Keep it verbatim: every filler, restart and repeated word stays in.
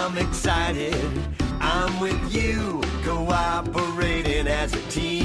I'm excited. I'm with you, cooperating as a team.